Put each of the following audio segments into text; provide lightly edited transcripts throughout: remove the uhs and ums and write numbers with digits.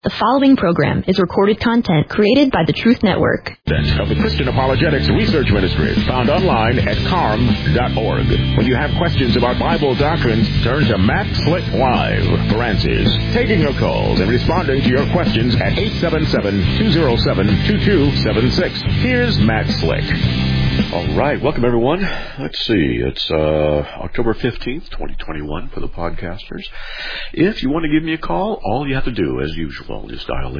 The following program is recorded content created by the Truth Network. Of the Christian Apologetics Research Ministry, found online at carm.org. When you have questions about Bible doctrines, turn to Matt Slick Live for answers. Taking your calls and responding to your questions at 877-207-2276. Here's Matt Slick. All right. Welcome, everyone. Let's see. It's October 15th, 2021 for the podcasters. If you want to give me a call, all you have to do, as usual, is dial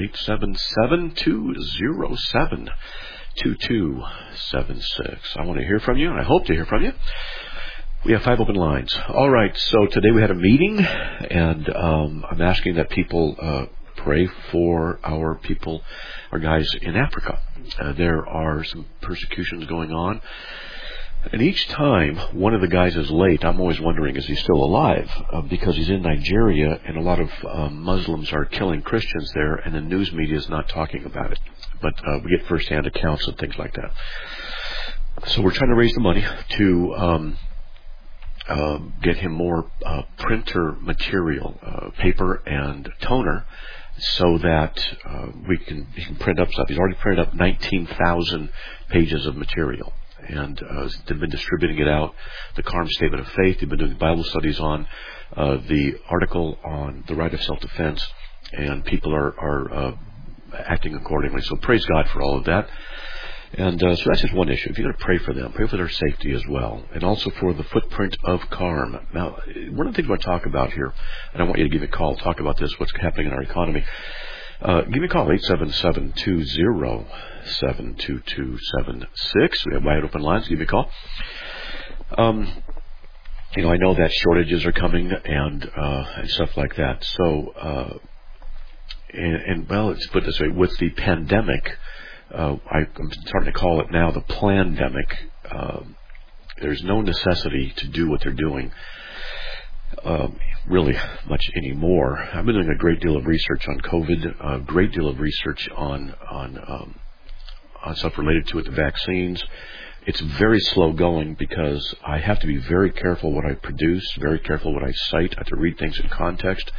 877-207-2276. I want to hear from you, and I hope to hear from you. We have 5 open lines. All right. So today we had a meeting, and I'm asking that people pray for our people, our guys in Africa. There are some persecutions going on. And each time one of the guys is late, I'm always wondering, is he still alive? Because he's in Nigeria, and a lot of Muslims are killing Christians there, and the news media is not talking about it. But we get first-hand accounts and things like that. So we're trying to raise the money to get him more printer material, paper and toner, so that he can print up stuff. He's already printed up 19,000 pages of material, and they've been distributing it out. The Carm Statement of Faith, they've been doing Bible studies on the article on the right of self-defense, and people are acting accordingly. So praise God for all of that. And so that's just one issue. If you're going to pray for them, pray for their safety as well, and also for the footprint of Carm. Now, one of the things I want to talk about here, and I want you to give me a call, talk about this, what's happening in our economy. Give me a call, 877-207-2276. We have wide open lines. Give me a call. I know that shortages are coming and stuff like that. So, well, let's put it this way: with the pandemic. I'm starting to call it now the plandemic. There's no necessity to do what they're doing really much anymore. I've been doing a great deal of research on COVID, a great deal of research on stuff related to it, the vaccines. It's very slow going because I have to be very careful what I produce, very careful what I cite. I have to read things in context.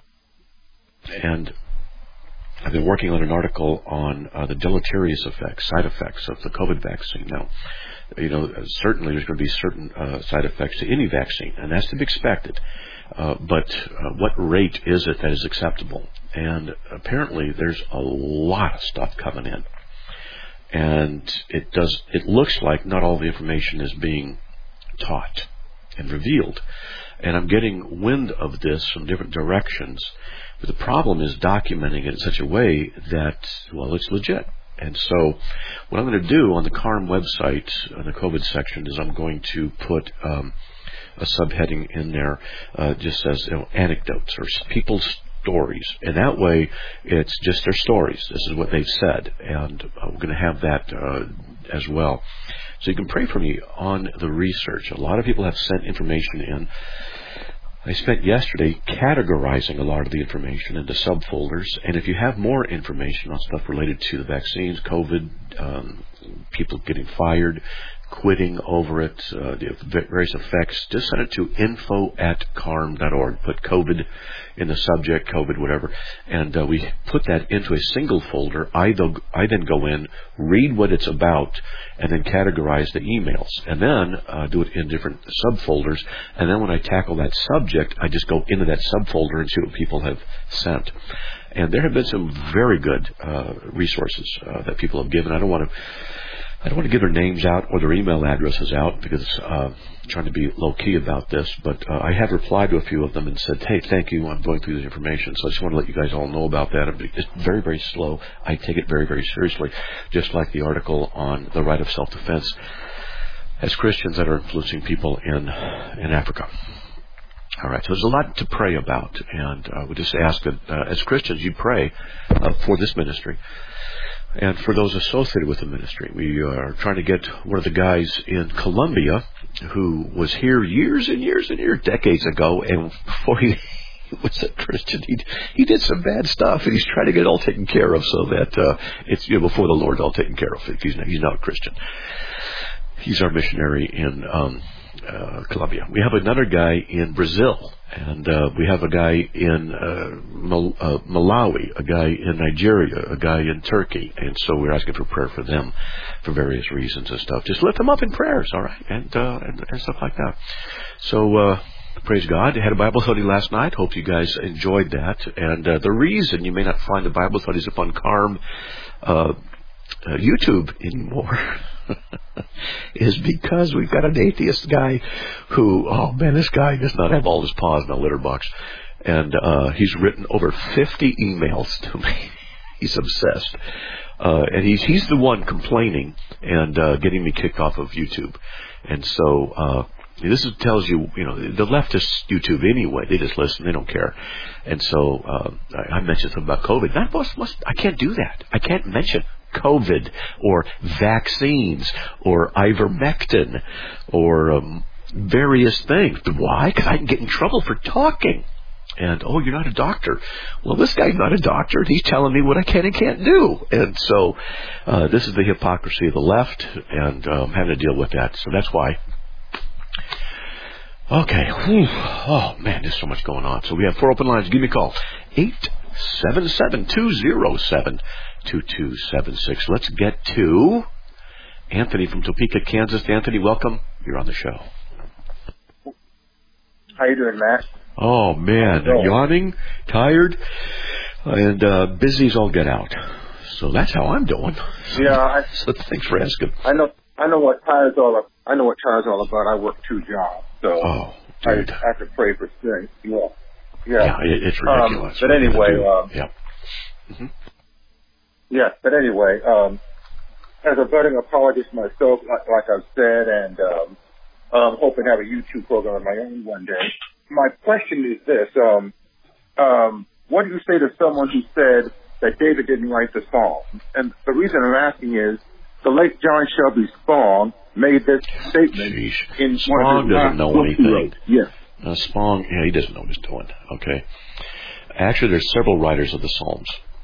And I've been working on an article on the deleterious effects, side effects of the COVID vaccine. Now, certainly there's going to be certain side effects to any vaccine, and that's to be expected. But what rate is it that is acceptable? And apparently there's a lot of stuff coming in. And it looks like not all the information is being taught and revealed. And I'm getting wind of this from different directions. But the problem is documenting it in such a way that, well, it's legit. And so what I'm going to do on the Carm website, on the COVID section, is I'm going to put a subheading in there just says anecdotes or people's stories. And that way it's just their stories. This is what they've said. And we're going to have that as well. So you can pray for me on the research. A lot of people have sent information in. I spent yesterday categorizing a lot of the information into subfolders, and if you have more information on stuff related to the vaccines, COVID, people getting fired, quitting over it, the various effects, just send it to info@carm.org. Put COVID in the subject, COVID, whatever, and we put that into a single folder. I then go in, read what it's about, and then categorize the emails, and then do it in different subfolders. And then when I tackle that subject, I just go into that subfolder and see what people have sent. And there have been some very good resources that people have given. I don't want to give their names out or their email addresses out because I'm trying to be low-key about this, but I have replied to a few of them and said, hey, thank you, I'm going through this information. So I just want to let you guys all know about that. It's very, very slow. I take it very, very seriously, just like the article on the right of self-defense as Christians that are influencing people in Africa. All right, so there's a lot to pray about, and we just ask that as Christians you pray for this ministry. And for those associated with the ministry, we are trying to get one of the guys in Colombia who was here years and years and years, decades ago, and before he was a Christian, he did some bad stuff, and he's trying to get it all taken care of so that it's before the Lord all taken care of. He's not a Christian. He's our missionary in Colombia. We have another guy in Brazil, and we have a guy in Malawi, a guy in Nigeria, a guy in Turkey, and so we're asking for prayer for them for various reasons and stuff. Just lift them up in prayers, all right, and stuff like that. So praise God. I had a Bible study last night. Hope you guys enjoyed that. And the reason you may not find the Bible studies up on CARM YouTube anymore is because we've got an atheist guy who, oh man, this guy does not have all his paws in a litter box. And he's written over 50 emails to me. He's obsessed. And he's the one complaining and getting me kicked off of YouTube. And so this tells you, the leftist YouTube anyway, they just listen, they don't care. And so I mentioned something about COVID. I can't do that. I can't mention COVID or vaccines or ivermectin or various things. Why? Because I can get in trouble for talking. And, oh, you're not a doctor. Well, this guy's not a doctor. He's telling me what I can and can't do. And so this is the hypocrisy of the left, and I'm having to deal with that. So that's why. Okay. Oh, man, there's so much going on. So we have 4 open lines. Give me a call. 877-207-2276. Let's get to Anthony from Topeka, Kansas. Anthony, welcome. You're on the show. How you doing, Matt? Oh, man. Yawning, tired, and busy as all get out. So that's how I'm doing. Yeah. So thanks for asking. I know what tired's all about. I I work 2 jobs, so dude. I have to pray for strength. Yeah. Yeah, it's ridiculous. But anyway, But anyway, as a budding apologist myself, like I've said, and hoping to have a YouTube program of my own one day. My question is this: what do you say to someone who said that David didn't write the Psalm? And the reason I'm asking is the late John Shelby Spong made this statement in Spong one of his doesn't know anything. Yes. Spong, he doesn't know what he's doing. Okay. Actually, there's several writers of the Psalms,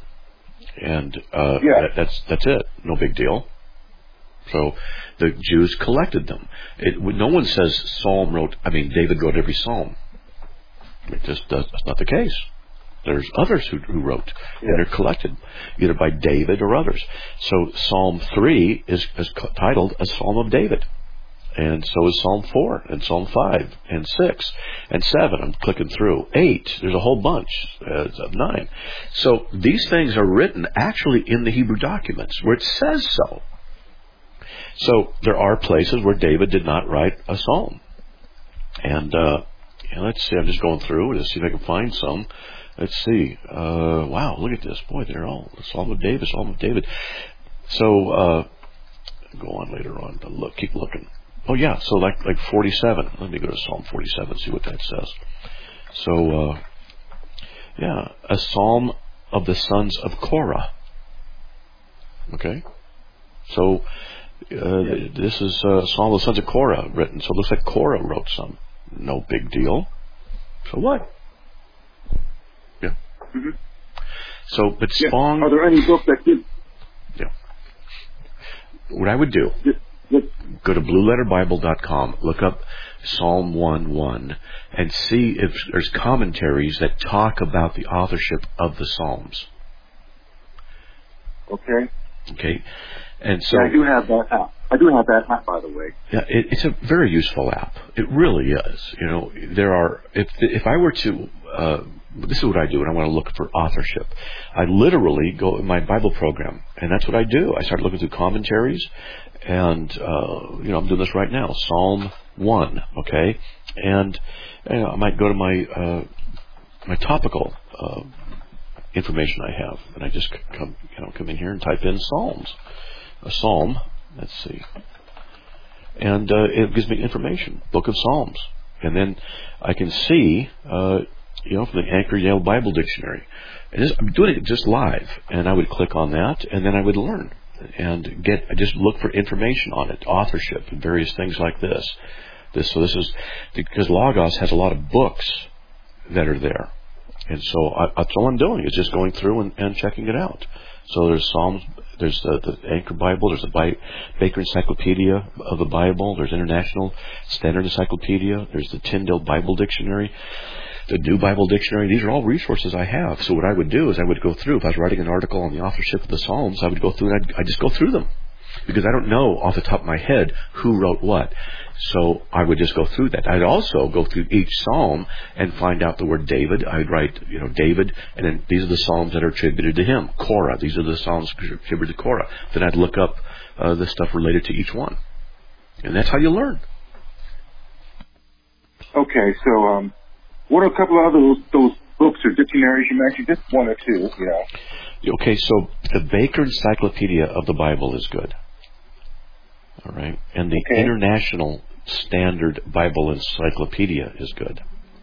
and that's it. No big deal. So the Jews collected them. No one says David wrote every Psalm. That's not the case. There's others who wrote, and they're collected either by David or others. So Psalm 3 is titled a Psalm of David, and so is Psalm 4 and Psalm 5 and 6 and 7. I'm clicking through 8. There's a whole bunch of 9. So these things are written actually in the Hebrew documents where it says so. So there are places where David did not write a psalm, and let's see. I'm just going through to see if I can find some. Let's see. Wow, look at this. Boy, they're all Psalm of David, Psalm of David. So go on later on to look. Keep looking. Oh yeah. So like 47. Let me go to Psalm 47 and see what that says. So a Psalm of the sons of Korah. Okay. So this is Psalm of the sons of Korah written. So it looks like Korah wrote some. No big deal. So what? Yeah. Mm-hmm. So, but Spong. Are there any books that did? Yeah. What I would do, go to blueletterbible.com, look up Psalm 1:1, and see if there's commentaries that talk about the authorship of the Psalms. Okay. Okay. And so I do have that app. By the way. Yeah, it's a very useful app. It really is. There are. If I were to, this is what I do when I want to look for authorship. I literally go in my Bible program, and that's what I do. I start looking through commentaries, and I'm doing this right now. Psalm 1, okay, and I might go to my topical information I have, and I just come in here and type in Psalms. A psalm, let's see, and it gives me information, Book of Psalms, and then I can see, from the Anchor Yale Bible Dictionary, and I'm doing it just live, and I would click on that, and then I would learn and just look for information on it, authorship, and various things like this. So this is because Logos has a lot of books that are there, and so that's all I'm doing is just going through and checking it out. So there's Psalms There's the Anchor Bible. There's the Baker Encyclopedia of the Bible. There's International Standard Encyclopedia. There's the Tyndale Bible Dictionary, the New Bible Dictionary. These are all resources I have. So what I would do is I would go through. If I was writing an article on the authorship of the Psalms, I would go through and I'd just go through them. Because I don't know off the top of my head who wrote what. So I would just go through that. I'd also go through each psalm and find out the word David. I'd write, David, and then these are the psalms that are attributed to him. Korah, these are the psalms attributed to Korah. Then I'd look up the stuff related to each one. And that's how you learn. Okay, so what are a couple of other those books or dictionaries you mentioned? Just one or two, Okay, so the Baker Encyclopedia of the Bible is good. All right. And the International Standard Bible Encyclopedia is good.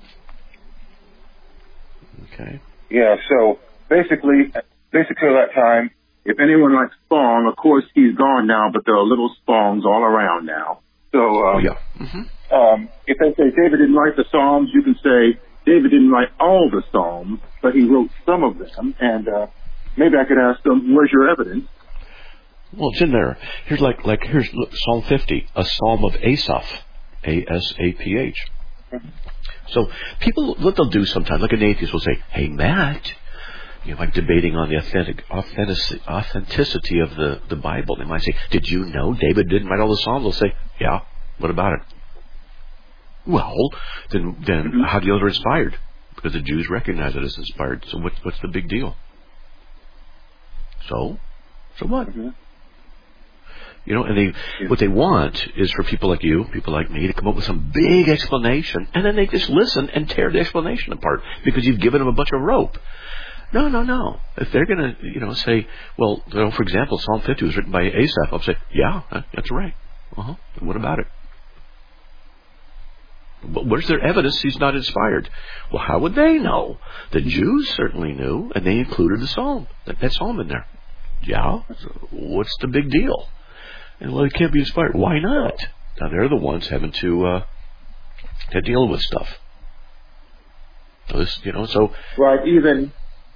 Okay. Yeah, so basically at that time, if anyone likes Spong, of course he's gone now, but there are little Spongs all around now. So if they say David didn't write the Psalms, you can say David didn't write all the Psalms, but he wrote some of them. And maybe I could ask them, where's your evidence? Well, it's in there. Here's here's Psalm 50, a psalm of Asaph, A-S-A-P-H. So people, what they'll do sometimes, like an atheist will say, "Hey, Matt," like debating on the authenticity of the Bible. They might say, "Did you know David didn't write all the Psalms?" They'll say, "Yeah. What about it?" Well, then how do you know they're inspired? Because the Jews recognize it as inspired. So what's the big deal? So what? Mm-hmm. And what they want is for people like you, people like me, to come up with some big explanation, and then they just listen and tear the explanation apart because you've given them a bunch of rope. No. If they're going to, say, well, for example, Psalm 50 was written by Asaph, I'll say, yeah, that's right. And what about it? But where's their evidence he's not inspired? Well, how would they know? The Jews certainly knew, and they included the psalm, that psalm in there. Yeah, what's the big deal? And well, it can't be inspired. Why not? Now they're the ones having to deal with stuff. So right. Even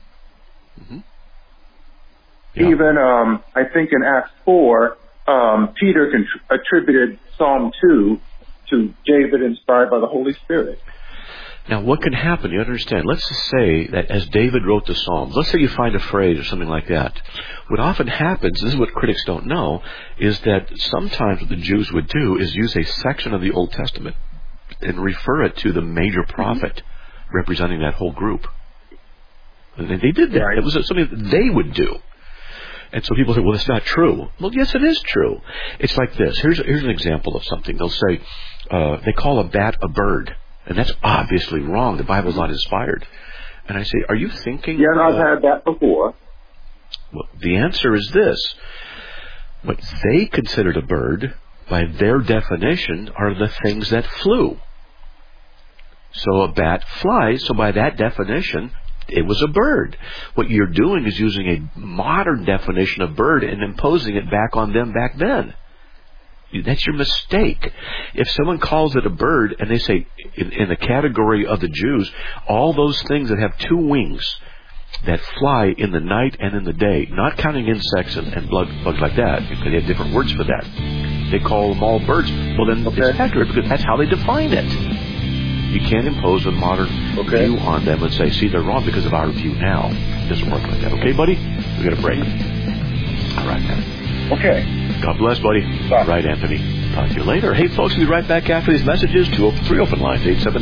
I think in Acts 4, Peter attributed Psalm 2 to David, inspired by the Holy Spirit. Now, what can happen? You understand? Let's just say that as David wrote the Psalms, let's say you find a phrase or something like that. What often happens, this is what critics don't know, is that sometimes what the Jews would do is use a section of the Old Testament and refer it to the major prophet representing that whole group. And they did that. Right. It was something that they would do. And so people say, well, that's not true. Well, yes, it is true. It's like this. Here's an example of something. They'll say, they call a bat a bird. And that's obviously wrong. The Bible's not inspired. And I say, are you thinking... Yeah, I've had that before. Well, the answer is this. What they considered a bird, by their definition, are the things that flew. So a bat flies, so by that definition, it was a bird. What you're doing is using a modern definition of bird and imposing it back on them back then. That's your mistake. If someone calls it a bird and they say, in the category of the Jews, all those things that have two wings that fly in the night and in the day, not counting insects and bugs like that, because they have different words for that. They call them all birds. Well, then it's accurate because that's how they define it. You can't impose a modern view on them and say, see, they're wrong because of our view now. It doesn't work like that. Okay, buddy? We got a break. All right, man. Okay. God bless, buddy. Bye. All right, Anthony. Talk to you later. Hey, folks, we'll be right back after these messages. 203 open lines,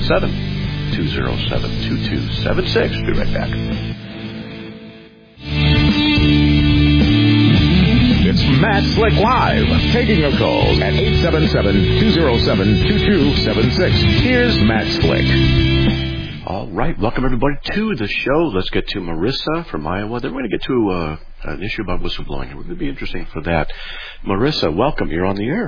877-207-2276. Be right back. It's Matt Slick Live, taking your calls at 877-207-2276. Here's Matt Slick. All right, welcome everybody to the show. Let's get to Marissa from Iowa. Then we're going to get to an issue about whistleblowing. It would be interesting for that. Marissa, welcome. You're on the air.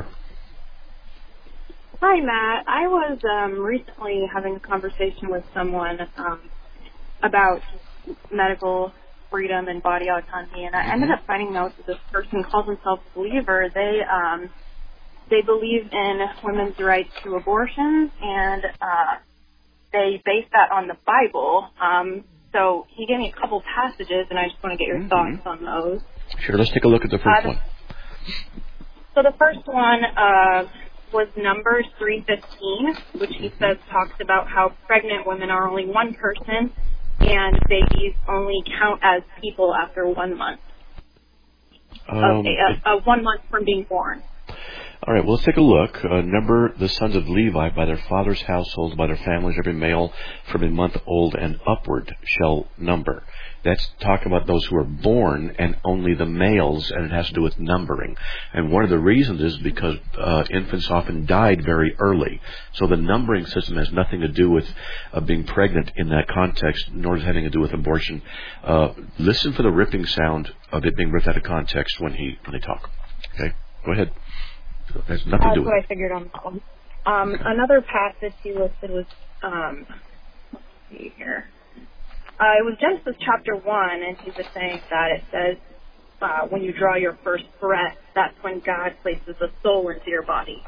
Hi, Matt. I was recently having a conversation with someone about medical freedom and body autonomy, and I ended up finding out that this person calls himself a believer. They believe in women's rights to abortion, and they base that on the Bible. So he gave me a couple passages, and I just want to get your thoughts on those. Sure, let's take a look at the first one. So the first one was Numbers 3:15, which he says talks about how pregnant women are only one person, and babies only count as people after 1 month. 1 month from being born. All right, well, let's take a look. Number the sons of Levi by their father's household, by their families, every male from a month old and upward shall number. That's talking about those who are born and only the males, and it has to do with numbering. And one of the reasons is because infants often died very early. So the numbering system has nothing to do with being pregnant in that context, nor does it having to do with abortion. Listen for the ripping sound of it being ripped out of context when they talk. Okay, go ahead. So it has nothing to do with it. That's what I figured on that one. Another passage he listed was, let's see here. It was Genesis chapter 1, and he was saying that it says, when you draw your first breath, that's when God places a soul into your body.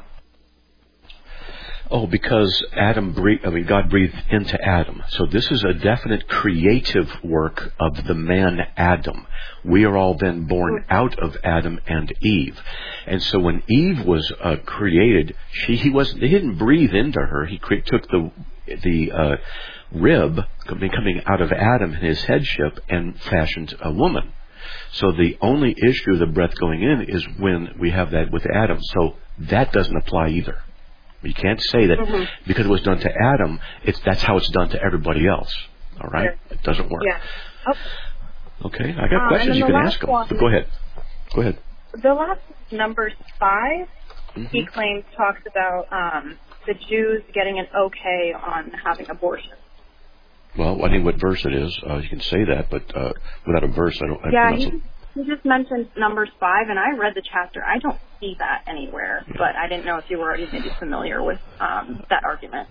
Oh, because God breathed into Adam. So this is a definite creative work of the man Adam. We are all then born out of Adam and Eve. And so when Eve was created, he didn't breathe into her. He took the rib coming out of Adam in his headship and fashioned a woman. So the only issue of the breath going in is when we have that with Adam. So that doesn't apply either. You can't say that because it was done to Adam, that's how it's done to everybody else. All right? Sure. It doesn't work. Yeah. Okay, I got questions you can ask them. But go ahead. The last Numbers 5, he claims talks about the Jews getting an okay on having abortion. Well, I think what verse it is. You can say that, but without a verse, I don't. He just mentioned Numbers 5, and I read the chapter. I don't see that anywhere, but I didn't know if you were already maybe familiar with that argument.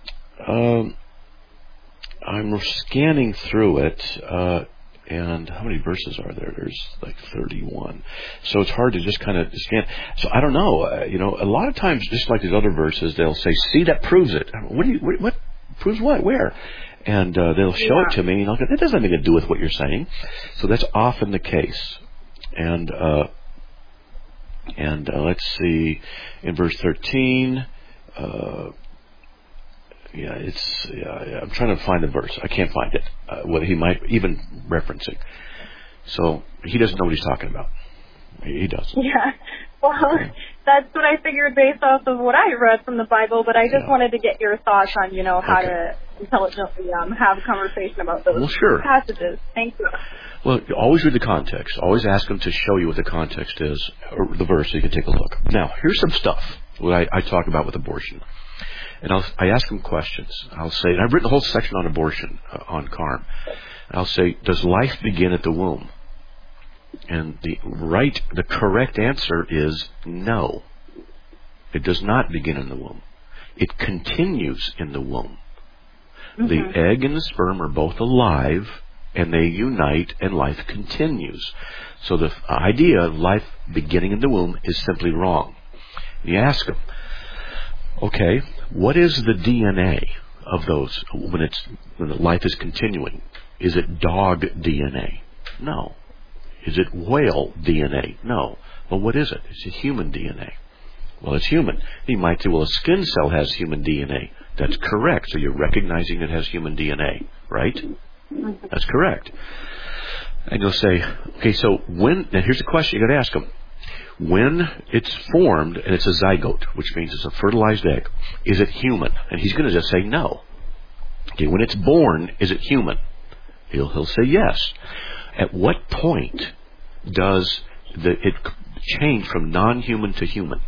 I'm scanning through it, and how many verses are there? There's like 31. So it's hard to just kind of scan. So I don't know. A lot of times, just like these other verses, they'll say, "See, that proves it." What proves what? Where? And they'll show it to me, and I'll go, "That doesn't have anything to do with what you're saying." So that's often the case. And let's see, in verse 13, I'm trying to find the verse. I can't find it. What he might even referencing. So he doesn't know what he's talking about. He doesn't. Yeah. Well, that's what I figured based off of what I read from the Bible, but I just wanted to get your thoughts on, how to intelligently have a conversation about those passages. Thank you. Well, always read the context. Always ask them to show you what the context is, or the verse, so you can take a look. Now, here's some stuff what I talk about with abortion. And I ask them questions. I'll say, and I've written a whole section on abortion on CARM. I'll say, does life begin at the womb? And the correct answer is no. It does not begin in the womb. It continues in the womb. The egg and the sperm are both alive, and they unite, and life continues. So the idea of life beginning in the womb is simply wrong. You ask them, okay, what is the DNA of those when life is continuing? Is it dog DNA? No. Is it whale DNA? No. Well, what is it? It's a human DNA. Well, it's human. You might say, well, a skin cell has human DNA. That's correct. So you're recognizing it has human DNA, right? That's correct. And you'll say, okay, so now here's the question you got to ask them. When it's formed and it's a zygote, which means it's a fertilized egg, is it human? And he's going to just say no. Okay, when it's born, is it human? He'll say yes. At what point does it change from non-human to human?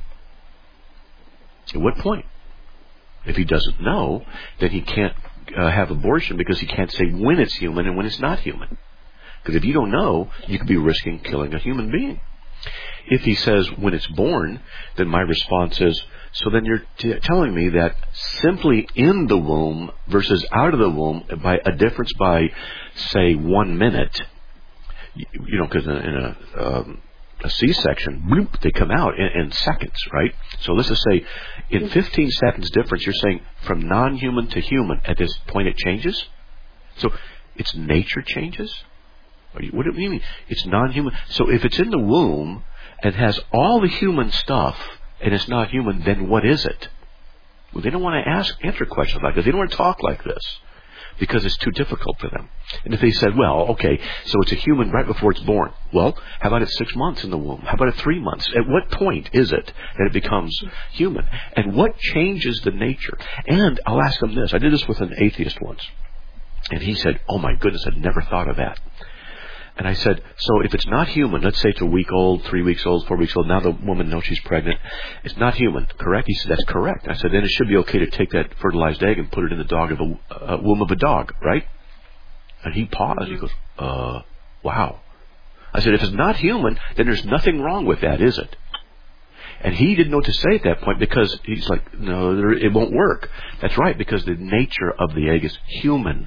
At what point? If he doesn't know, then he can't have abortion because he can't say when it's human and when it's not human. Because if you don't know, you could be risking killing a human being. If he says when it's born, then my response is, so then you're telling me that simply in the womb versus out of the womb, by a difference by, say, 1 minute, because in a C-section, bloop, they come out in seconds, right? So let's just say in 15 seconds difference, you're saying from non-human to human, at this point it changes? So its nature changes? What do you mean? It's non-human. So if it's in the womb and has all the human stuff and it's not human, then what is it? Well, they don't want to answer questions like this. They don't want to talk like this because it's too difficult for them. And if they said, well, okay, so it's a human right before it's born. Well, how about at 6 months in the womb? How about at 3 months? At what point is it that it becomes human? And what changes the nature? And I'll ask them this. I did this with an atheist once. And he said, oh my goodness, I'd never thought of that. And I said, so if it's not human, let's say it's a week old, 3 weeks old, 4 weeks old, now the woman knows she's pregnant. It's not human, correct? He said, that's correct. I said, then it should be okay to take that fertilized egg and put it in the womb of a dog, right? And he paused. He goes, wow. I said, if it's not human, then there's nothing wrong with that, is it? And he didn't know what to say at that point because he's like, no, it won't work. That's right, because the nature of the egg is human.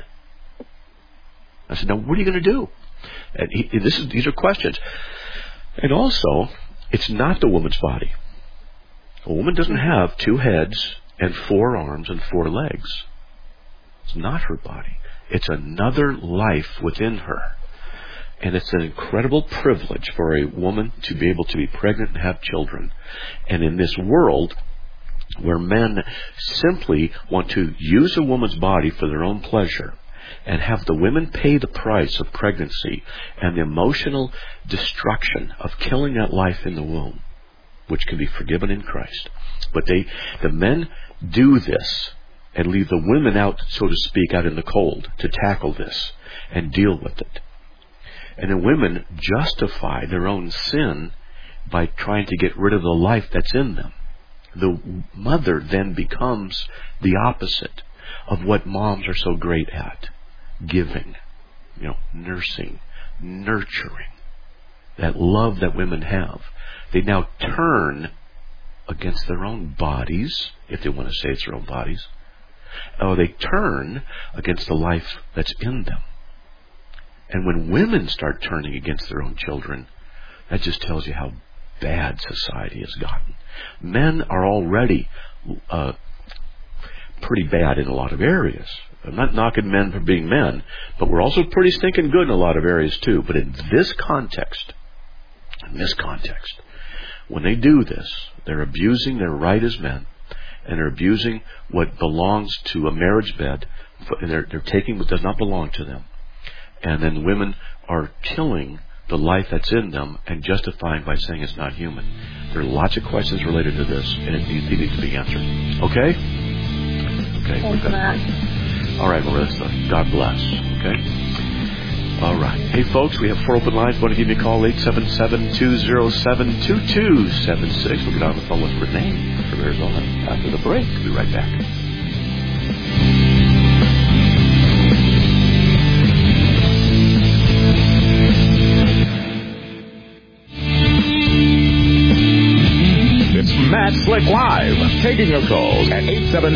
I said, now what are you going to do? And these are questions. And also, it's not the woman's body. A woman doesn't have 2 heads and 4 arms and 4 legs. It's not her body. It's another life within her. And it's an incredible privilege for a woman to be able to be pregnant and have children. And in this world where men simply want to use a woman's body for their own pleasure, and have the women pay the price of pregnancy and the emotional destruction of killing that life in the womb, which can be forgiven in Christ. But the men do this and leave the women out, so to speak, out in the cold to tackle this and deal with it. And the women justify their own sin by trying to get rid of the life that's in them. The mother then becomes the opposite of what moms are so great at. Giving, nursing, nurturing, that love that women have. They now turn against their own bodies, if they want to say it's their own bodies, or they turn against the life that's in them. And when women start turning against their own children, that just tells you how bad society has gotten. Men are already pretty bad in a lot of areas. I'm not knocking men for being men, but we're also pretty stinking good in a lot of areas too. But in this context, when they do this, they're abusing their right as men, and they're abusing what belongs to a marriage bed. They're taking what does not belong to them. And then women are killing the life that's in them and justifying by saying it's not human. There are lots of questions related to this, and they need to be answered. Okay? Okay. Thanks, Matt. All right, Marissa. God bless. Okay? All right. Hey, folks, we have 4 open lines. Want to give me a call, 877-207-2276. We'll get on the phone with Renee from Arizona after the break. We'll be right back. Matt Slick Live, taking your calls at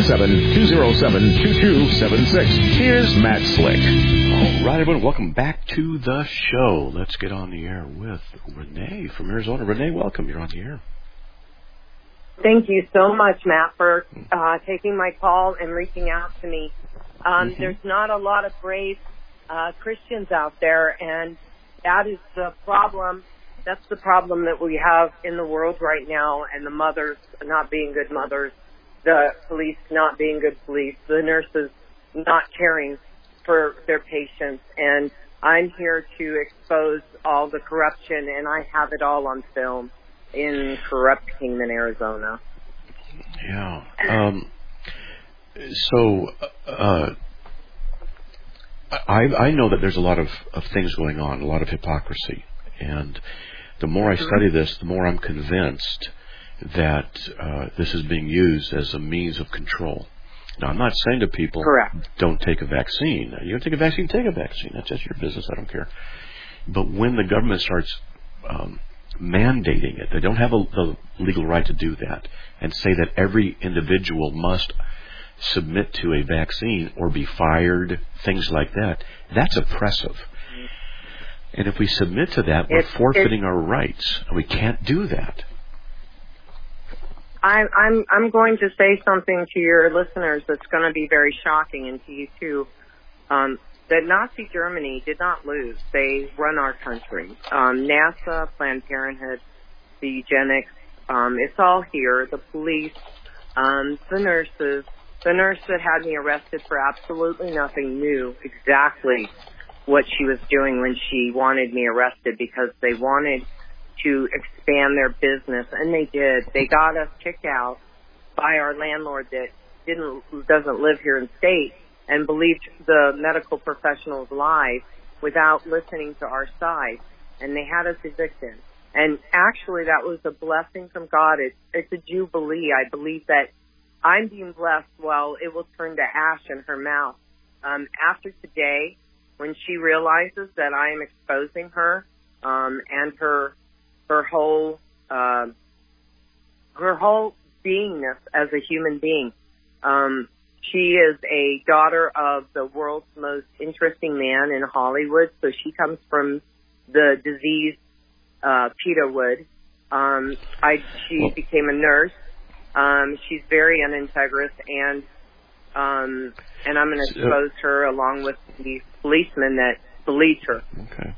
877-207-2276. Here's Matt Slick. All right, everyone, welcome back to the show. Let's get on the air with Renee from Arizona. Renee, welcome. You're on the air. Thank you so much, Matt, for taking my call and reaching out to me. There's not a lot of brave Christians out there, and that is the problem. That's the problem that we have in the world right now, and the mothers not being good mothers, the police not being good police, the nurses not caring for their patients. And I'm here to expose all the corruption, and I have it all on film in corrupt Kingman, Arizona. Yeah. I know that there's a lot of things going on, a lot of hypocrisy. And the more I study this, the more I'm convinced that this is being used as a means of control. Now, I'm not saying to people, correct, don't take a vaccine. You don't take a vaccine, take a vaccine. That's just your business. I don't care. But when the government starts mandating it, they don't have the legal right to do that, and say that every individual must submit to a vaccine or be fired, things like that, that's oppressive. And if we submit to that, we're forfeiting our rights, and we can't do that. I'm going to say something to your listeners that's going to be very shocking, and to you too. that Nazi Germany did not lose. They run our country. NASA, Planned Parenthood, the eugenics, it's all here. The police, the nurses. The nurse that had me arrested for absolutely nothing knew exactly what she was doing when she wanted me arrested, because they wanted to expand their business, and they did. They got us kicked out by our landlord that doesn't live here in state, and believed the medical professionals' lies without listening to our side, and they had us evicted. And actually, that was a blessing from God. It's a jubilee. I believe that I'm being blessed while it will turn to ash in her mouth. After today, when she realizes that I am exposing her and her whole beingness as a human being, she is a daughter of the world's most interesting man in Hollywood. So she comes from the disease Peter Wood. She became a nurse. She's very unintegrous, and I'm going to expose her along with the policeman that believes her. Okay.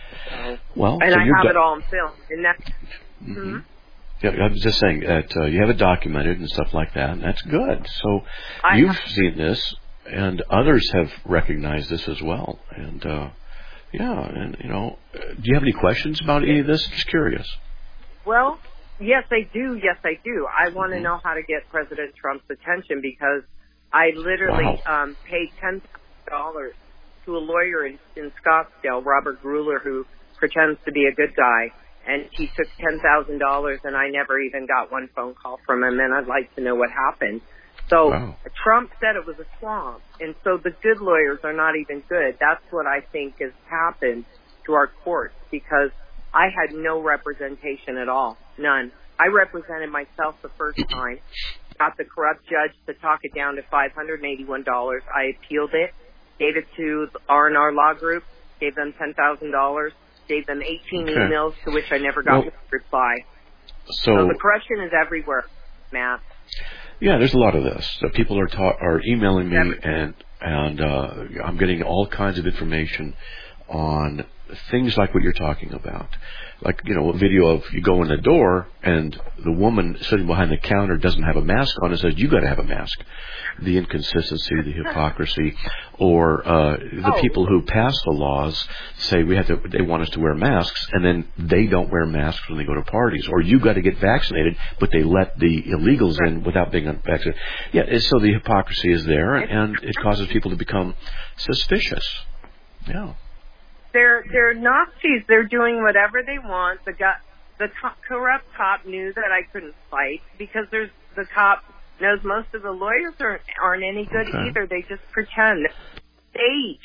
And I have it all on film. And that. Mm-hmm. Yeah, I was just saying that you have it documented and stuff like that, and that's good. So you've seen this, and others have recognized this as well. And do you have any questions about any of this? Just curious. Well, yes, I do. I want to know how to get President Trump's attention, because I literally paid $10,000 to a lawyer in Scottsdale, Robert Gruller, who pretends to be a good guy, and he took $10,000, and I never even got one phone call from him, and I'd like to know what happened. So Trump said it was a swamp, and so the good lawyers are not even good. That's what I think has happened to our courts, because I had no representation at all, none. I represented myself the first time, got the corrupt judge to talk it down to $581. I appealed it, gave it to R&R Law Group, gave them $10,000, gave them 18 emails to which I never got a reply. So the corruption is everywhere, Matt. Yeah, there's a lot of this. People are emailing me, and I'm getting all kinds of information on things like what you're talking about. Like, a video of you go in the door and the woman sitting behind the counter doesn't have a mask on and says, you got to have a mask. The inconsistency, the hypocrisy, or the people who pass the laws say they want us to wear masks, and then they don't wear masks when they go to parties. Or you got to get vaccinated, but they let the illegals in without being vaccinated. Yeah, so the hypocrisy is there, and it causes people to become suspicious. Yeah. They're Nazis. They're doing whatever they want. The corrupt cop knew that I couldn't fight, because the cop knows most of the lawyers aren't any good either. They just pretend. Stage.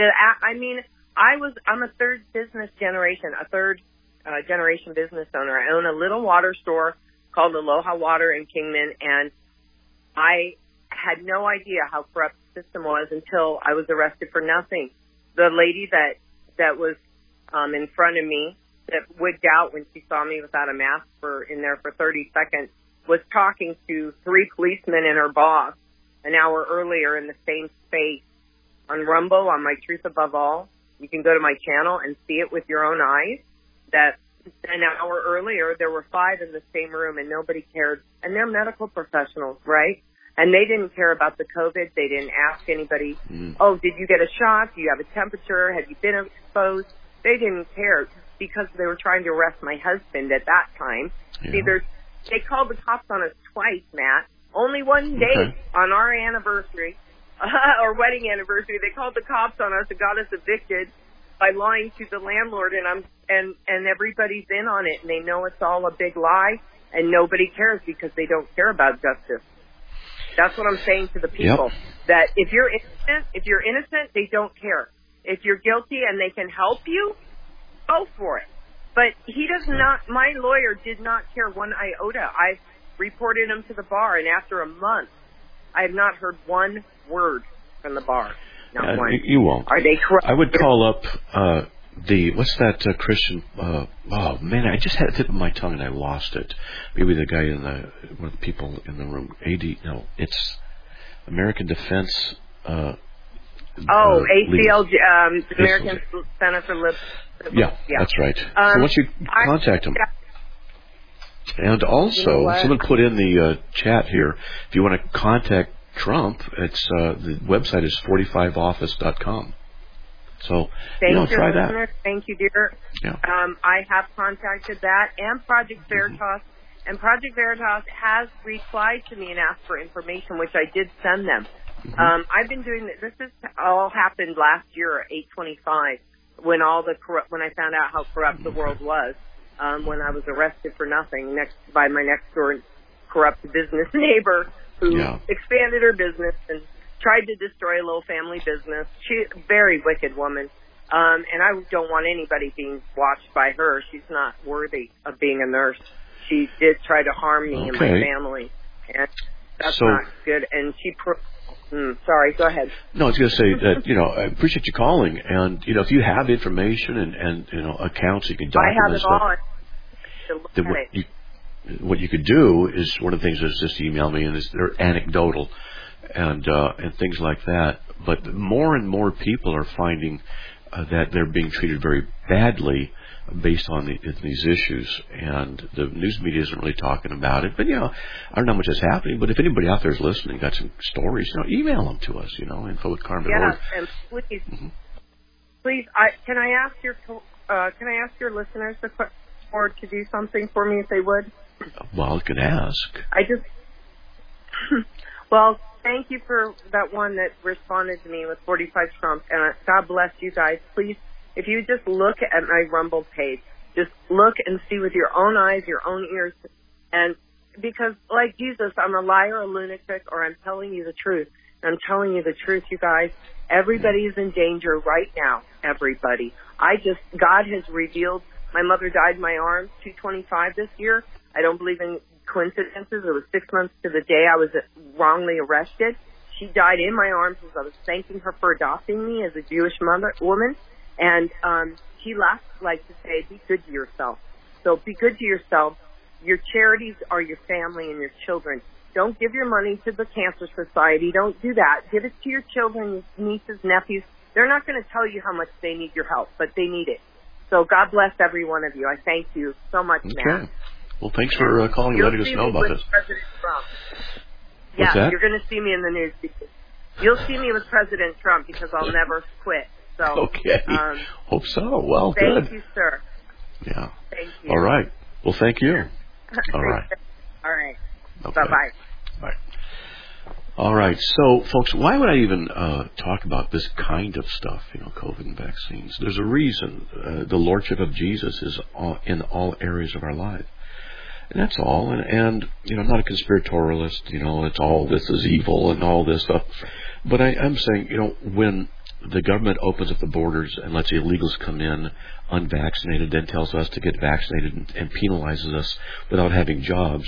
I'm a third generation business owner. I own a little water store called Aloha Water in Kingman, and I had no idea how corrupt the system was until I was arrested for nothing. The lady that was in front of me, that wigged out when she saw me without a mask in there for 30 seconds, was talking to 3 policemen and her boss an hour earlier in the same space on Rumble, on my Truth Above All. You can go to my channel and see it with your own eyes, that an hour earlier there were 5 in the same room and nobody cared. And they're medical professionals, right? And they didn't care about the COVID. They didn't ask anybody, oh, did you get a shot? Do you have a temperature? Have you been exposed? They didn't care, because they were trying to arrest my husband at that time. Yeah. See, they called the cops on us twice, Matt. Only one day on our anniversary, or wedding anniversary, they called the cops on us and got us evicted by lying to the landlord, and everybody's in on it, and they know it's all a big lie, and nobody cares because they don't care about justice. That's what I'm saying to the people. That if you're innocent, they don't care. If you're guilty and they can help you, go for it. But he does not. My lawyer did not care one iota. I reported him to the bar, and after a month, I have not heard one word from the bar. Not one. You won't. Are they corrupt? I would call up what's that Christian? Oh man, I just had it tip of my tongue and I lost it. Maybe the guy one of the people in the room. It's American Defense. ACLG, American Center for Liberty. Yeah, that's right. So once you contact them. And also, someone put in the chat here, if you want to contact Trump, it's the website is 45office.com. So, try that. Thank you, dear. Yeah. I have contacted that and Project Veritas. And Project Veritas has replied to me and asked for information, which I did send them. I've been doing this. This all happened last year, 8/25, when when I found out how corrupt the world was. When I was arrested for nothing by my next door corrupt business neighbor who expanded her business and tried to destroy a little family business. She's a very wicked woman. And I don't want anybody being watched by her. She's not worthy of being a nurse. She did try to harm me and my family. And that's not good. And she sorry, go ahead. No, I was going to say that, I appreciate you calling. And, if you have information and accounts you can document. I have it all. What you could do is, one of the things is just email me, and they're anecdotal and things like that. But more and more people are finding that they're being treated very badly based on these issues, and the news media isn't really talking about it. But I don't know how much is happening. But if anybody out there is listening, got some stories, email them to us. info@carm.org. Yes, and please, can I ask your listeners to do something for me if they would? Well, you can ask. Well, thank you for that one that responded to me with 45 Trump, and God bless you guys. Please, if you just look at my Rumble page, just look and see with your own eyes, your own ears, and because like Jesus, I'm a liar, a lunatic, or I'm telling you the truth. And I'm telling you the truth, you guys. Everybody is in danger right now. Everybody. God has revealed. My mother died in my arms, 2/25 this year. I don't believe in coincidences. It was 6 months to the day I was wrongly arrested. She died in my arms as I was thanking her for adopting me as a Jewish woman. And she last liked to say, be good to yourself. So be good to yourself. Your charities are your family and your children. Don't give your money to the Cancer Society. Don't do that. Give it to your children, nieces, nephews. They're not going to tell you how much they need your help, but they need it. So God bless every one of you. I thank you so much, Matt. Well, thanks for calling and letting us know about this. President Trump. What's that? You're going to see me in the news. You'll see me with President Trump because I'll never quit. So, okay. Hope so. Well, good. Thank you, sir. Yeah. Thank you. All right. Well, thank you. All right. All right. Okay. Bye-bye. Bye. All right. So, folks, why would I even talk about this kind of stuff, COVID and vaccines? There's a reason. The Lordship of Jesus is in all areas of our life. And that's all. And I'm not a conspiratorialist. It's all this is evil and all this stuff. But I'm saying, when the government opens up the borders and lets illegals come in unvaccinated, then tells us to get vaccinated and penalizes us without having jobs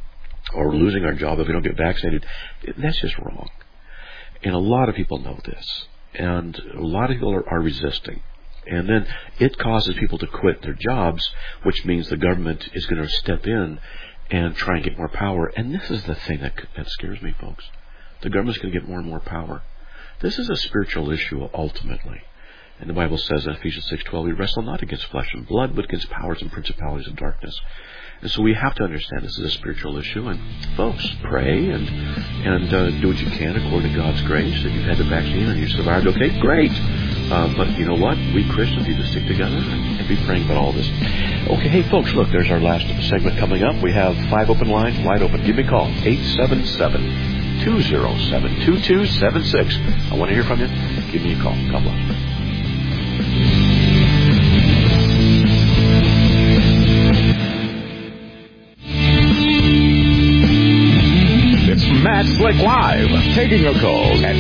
or losing our job if we don't get vaccinated, that's just wrong. And a lot of people know this. And a lot of people are resisting. And then it causes people to quit their jobs, which means the government is going to step in and try and get more power. And this is the thing that scares me, folks. The government's going to get more and more power. This is a spiritual issue, ultimately. And the Bible says in Ephesians 6:12, we wrestle not against flesh and blood, but against powers and principalities of darkness. And so we have to understand this is a spiritual issue. And folks, pray and do what you can according to God's grace. If you've had the vaccine and you survived, okay, great. But you know what? We Christians need to stick together and be praying about all this. Okay, hey folks, look, there's our last segment coming up. We have 5 open lines, wide open. Give me a call, 877-207-2276. I want to hear from you. Give me a call. God bless. Matt Slick Live, taking your calls at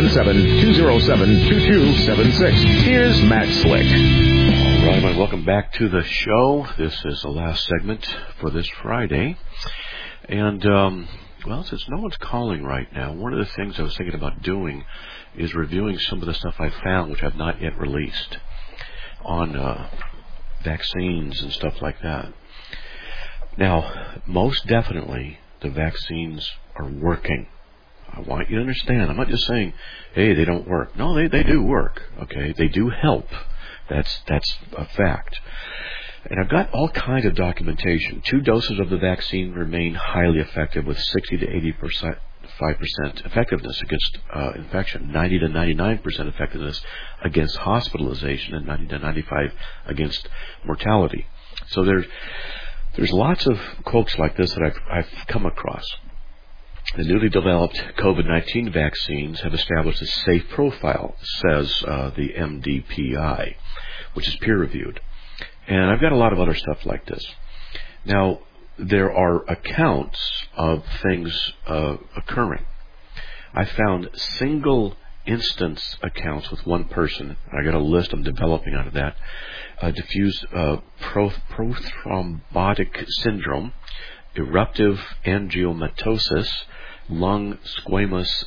877-207-2276. Here's Matt Slick. All right, and welcome back to the show. This is the last segment for this Friday. And, since no one's calling right now, one of the things I was thinking about doing is reviewing some of the stuff I found, which I've not yet released, on vaccines and stuff like that. Now, most definitely, the vaccines are working. I want you to understand. I'm not just saying, hey, they don't work. No, they do work. Okay, they do help. That's a fact. And I've got all kinds of documentation. 2 doses of the vaccine remain highly effective with 60 to 85% effectiveness against infection, 90 to 99% effectiveness against hospitalization, and 90 to 95% against mortality. So there's lots of quotes like this that I've come across. The newly developed COVID-19 vaccines have established a safe profile, says the MDPI, which is peer-reviewed. And I've got a lot of other stuff like this. Now, there are accounts of things occurring. I found single instance accounts with one person. I got a list I'm developing out of that. Diffuse prothrombotic syndrome, eruptive angiomatosis, lung squamous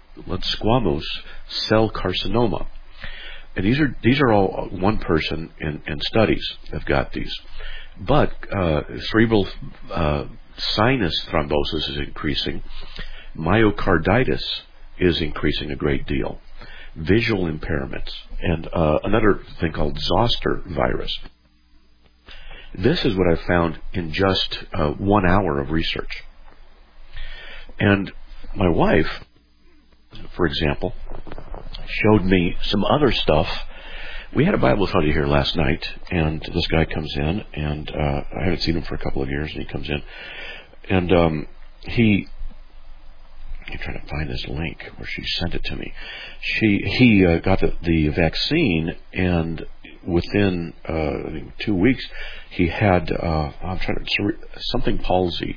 cell carcinoma. And these are all one person in studies have got these. But cerebral sinus thrombosis is increasing. Myocarditis is increasing a great deal. Visual impairments. And another thing called zoster virus. This is what I found in just 1 hour of research. And my wife, for example, showed me some other stuff. We had a Bible study here last night, and this guy comes in, and I haven't seen him for a couple of years, and he comes in, and I'm trying to find this link where she sent it to me. He got the vaccine, and within 2 weeks, he had something palsy,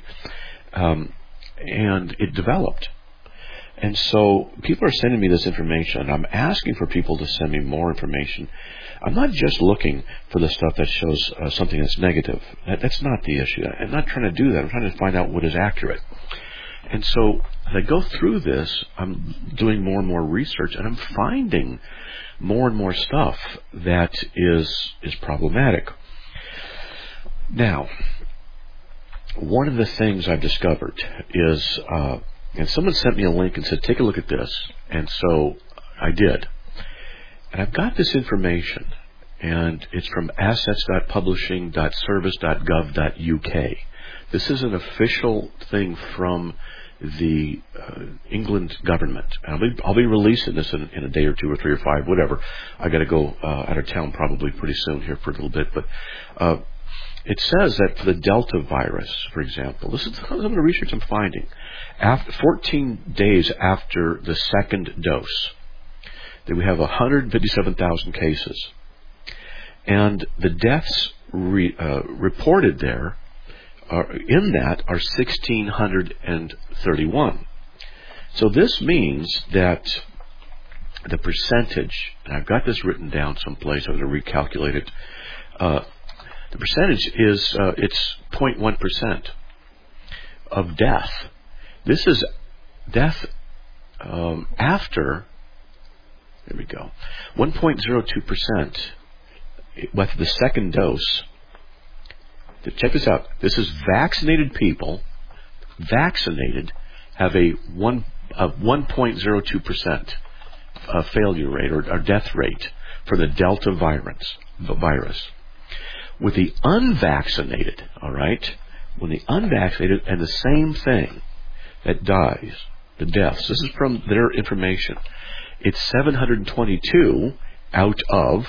and it developed. And so people are sending me this information. I'm asking for people to send me more information. I'm not just looking for the stuff that shows something that's negative. That's not the issue. I'm not trying to do that. I'm trying to find out what is accurate. And so as I go through this, I'm doing more and more research, and I'm finding more and more stuff that is problematic. Now, one of the things I've discovered is... and someone sent me a link and said, take a look at this. And so I did. And I've got this information, and it's from assets.publishing.service.gov.uk. This is an official thing from the England government. And I'll be releasing this in a day or 2 or 3 or 5, whatever. I got to go out of town probably pretty soon here for a little bit. But it says that for the Delta virus, for example, this is some of the research I'm finding. After 14 days after the second dose, that we have 157,000 cases. And the deaths reported there are 1,631. So this means that the percentage, and I've got this written down someplace, I'm going to recalculate it, the percentage is, it's 0.1% of death. This is death after, there we go, 1.02% with the second dose. Check this out. This is vaccinated people, vaccinated, have a 1.02% failure rate or death rate for the Delta virus. With the unvaccinated, all right, when the unvaccinated, and the same thing that dies, the deaths, this is from their information, it's 722 out of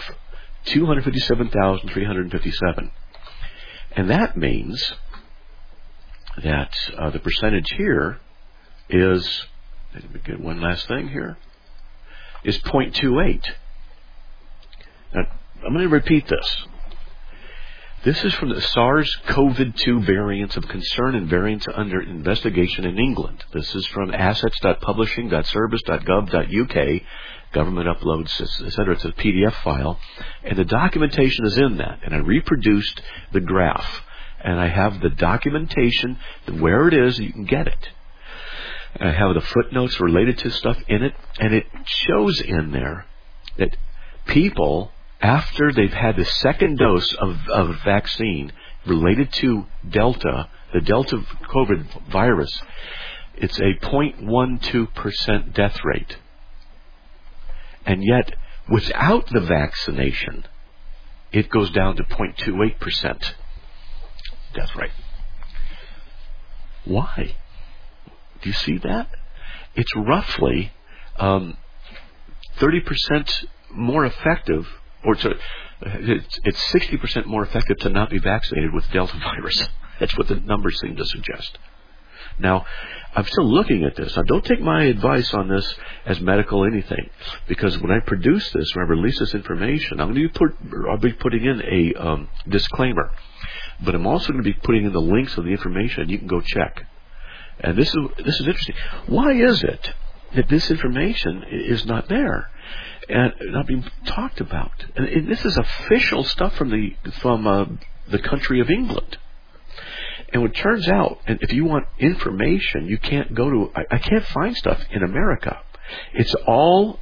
257,357. And that means that the percentage here is, let me get one last thing here, is 0.28. Now, I'm going to repeat this. This is from the SARS-CoV-2 variants of concern and variants under investigation in England. This is from assets.publishing.service.gov.uk, government uploads, etc. It's a PDF file, and the documentation is in that. And I reproduced the graph, and I have the documentation, where it is, you can get it. And I have the footnotes related to stuff in it, and it shows in there that people, after they've had the second dose of vaccine related to Delta, the Delta COVID virus, It's a 0.12% death rate. And yet, without the vaccination, it goes down to 0.28% death rate. Why? Do you see that? It's roughly 30% more effective, or it's 60% more effective to not be vaccinated with Delta virus. That's what the numbers seem to suggest. Now, I'm still looking at this. Now, don't take my advice on this as medical anything, because when I produce this, when I release this information, I'll be putting in a disclaimer, but I'm also going to be putting in the links of the information. You can go check. And this is interesting. Why is it that this information is not there and not being talked about? And this is official stuff from the country of England. And it turns out, and if you want information, you can't go to. I can't find stuff in America. It all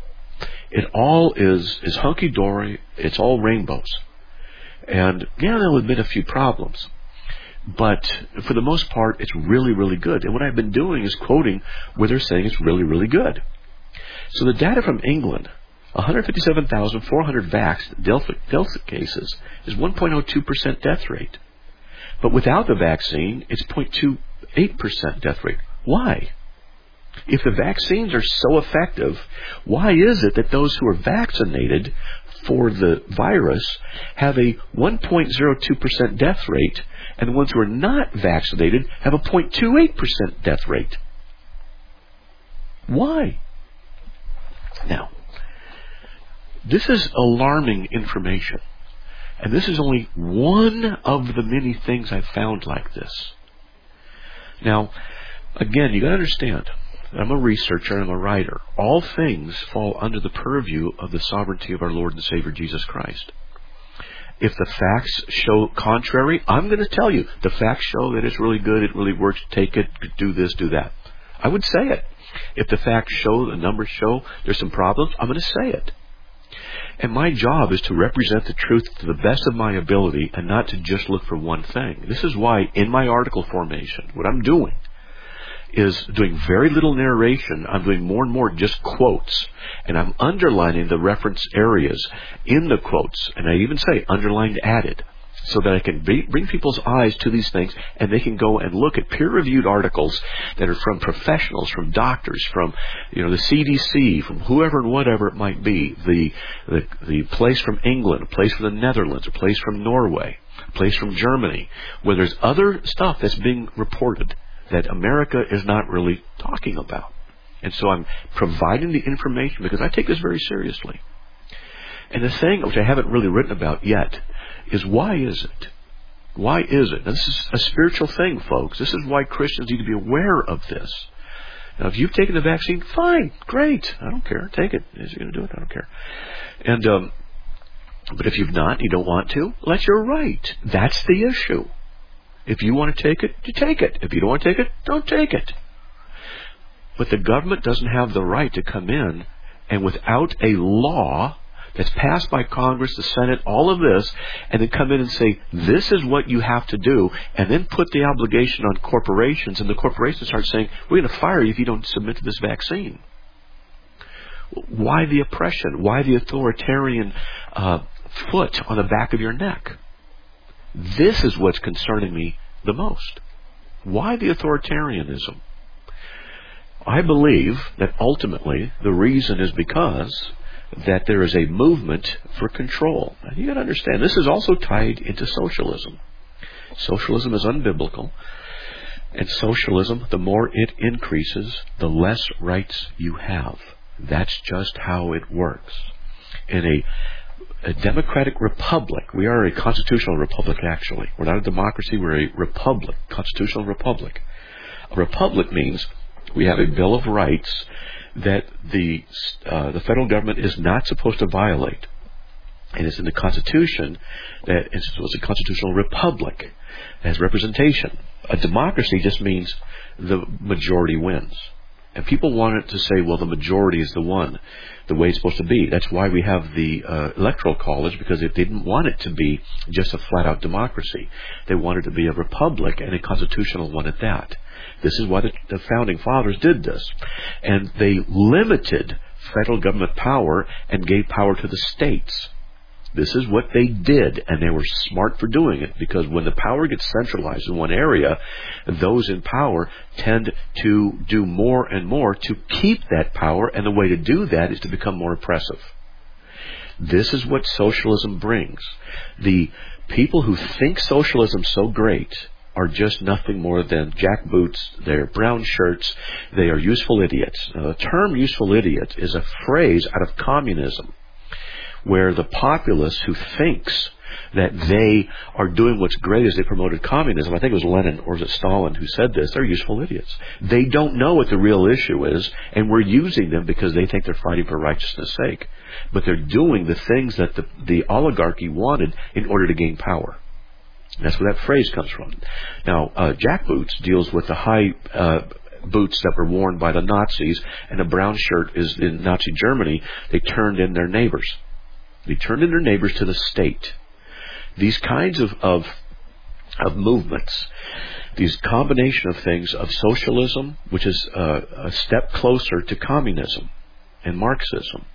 is hunky dory. It's all rainbows. And yeah, there'll have been a few problems, but for the most part, it's really, really good. And what I've been doing is quoting where they're saying it's really, really good. So the data from England, 157,400 vaxxed Delta cases, is 1.02% death rate. But without the vaccine, it's 0.28% death rate. Why? If the vaccines are so effective, why is it that those who are vaccinated for the virus have a 1.02% death rate, and the ones who are not vaccinated have a 0.28% death rate? Why? Now, this is alarming information. And this is only one of the many things I've found like this. Now, again, you got to understand, I'm a researcher, I'm a writer. All things fall under the purview of the sovereignty of our Lord and Savior Jesus Christ. If the facts show contrary, I'm going to tell you, the facts show that it's really good, it really works, take it, do this, do that. I would say it. If the facts show, the numbers show, there's some problems, I'm going to say it. And my job is to represent the truth to the best of my ability and not to just look for one thing. This is why in my article formation, what I'm doing is doing very little narration. I'm doing more and more just quotes. And I'm underlining the reference areas in the quotes. And I even say underlined added, so that I can bring people's eyes to these things, and they can go and look at peer-reviewed articles that are from professionals, from doctors, from the CDC, from whoever and whatever it might be, the place from England, a place from the Netherlands, a place from Norway, a place from Germany, where there's other stuff that's being reported that America is not really talking about. And so I'm providing the information because I take this very seriously. And the thing which I haven't really written about yet is, why is it? Why is it? Now, this is a spiritual thing, folks. This is why Christians need to be aware of this. Now, if you've taken the vaccine, fine, great. I don't care. Take it. If you're going to do it, I don't care. And but if you've not, you don't want to, well, that's your right. That's the issue. If you want to take it, you take it. If you don't want to take it, don't take it. But the government doesn't have the right to come in and without a law that's passed by Congress, the Senate, all of this, and then come in and say, this is what you have to do, and then put the obligation on corporations, and the corporations start saying, we're going to fire you if you don't submit to this vaccine. Why the oppression? Why the authoritarian foot on the back of your neck? This is what's concerning me the most. Why the authoritarianism? I believe that ultimately the reason is because that there is a movement for control. Now, you got to understand, this is also tied into socialism. Socialism is unbiblical, and socialism, the more it increases, the less rights you have. That's just how it works. In a democratic republic, we are a constitutional republic, actually. We're not a democracy, we're a republic, constitutional republic. A republic means we have a Bill of Rights that the federal government is not supposed to violate. And it's in the Constitution that it's a constitutional republic. It has representation. A democracy just means the majority wins. And people want it to say, well, the majority is the one. the way it's supposed to be. That's why we have the Electoral College, because they didn't want it to be just a flat-out democracy. They wanted it to be a republic, and a constitutional one at that. This is why the Founding Fathers did this. And they limited federal government power and gave power to the states. This is what they did, and they were smart for doing it, because when the power gets centralized in one area, those in power tend to do more and more to keep that power, and the way to do that is to become more oppressive. This is what socialism brings. The people who think socialism's so great are just nothing more than jackboots, they're brown shirts, they are useful idiots. Now, the term useful idiot is a phrase out of communism, where the populace who thinks that they are doing what's great as they promoted communism, I think it was Lenin or was it Stalin who said this, they're useful idiots. They don't know what the real issue is, and we're using them because they think they're fighting for righteousness' sake. But they're doing the things that the oligarchy wanted in order to gain power. That's where that phrase comes from. Now, jackboots deals with the high boots that were worn by the Nazis, and a brown shirt is in Nazi Germany. They turned in their neighbors. They turned in their neighbors to the state. These kinds of movements, these combination of things of socialism, which is a step closer to communism and Marxism,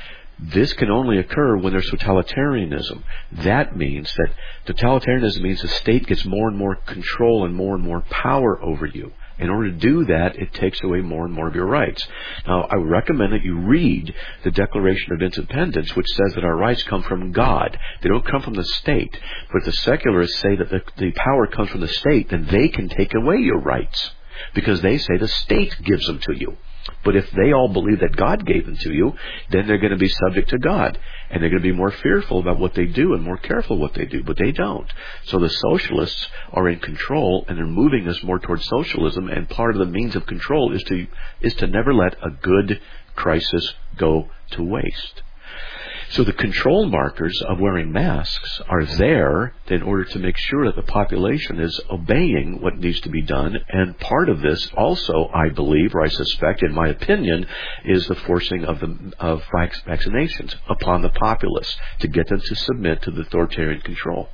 this can only occur when there's totalitarianism. That means that totalitarianism means the state gets more and more control and more power over you. In order to do that, it takes away more and more of your rights. Now, I would recommend that you read the Declaration of Independence, which says that our rights come from God. They don't come from the state. But if the secularists say that the power comes from the state, then they can take away your rights, because they say the state gives them to you. But if they all believe that God gave them to you, then they're going to be subject to God. And they're going to be more fearful about what they do and more careful what they do. But they don't. So the socialists are in control, and they're moving us more towards socialism. And part of the means of control is to never let a good crisis go to waste. So the control markers of wearing masks are there in order to make sure that the population is obeying what needs to be done. And part of this also, I believe, or I suspect, in my opinion, is the forcing of vaccinations upon the populace to get them to submit to the authoritarian control.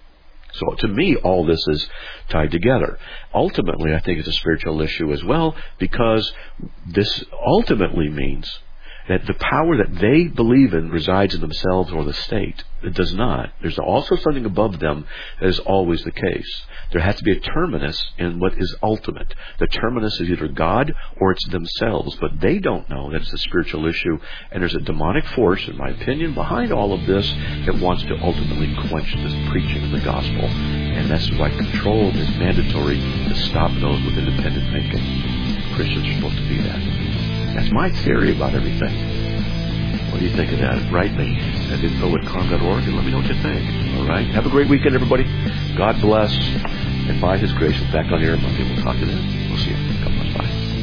So to me, all this is tied together. Ultimately, I think it's a spiritual issue as well, because this ultimately means that the power that they believe in resides in themselves or the state. It does not. There's also something above them that is always the case. There has to be a terminus in what is ultimate. The terminus is either God or it's themselves, but they don't know that it's a spiritual issue, and there's a demonic force, in my opinion, behind all of this that wants to ultimately quench this preaching of the gospel. And that's why control is mandatory to stop those with independent thinking. Christians are supposed to be that. That's my theory about everything. What do you think of that? Write me at info@carm.org and let me know what you think. All right? Have a great weekend, everybody. God bless. And by His grace, we're back on here Monday. We'll talk to you then. We'll see you. God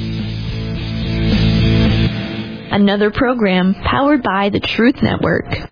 bless. Bye. Another program powered by the Truth Network.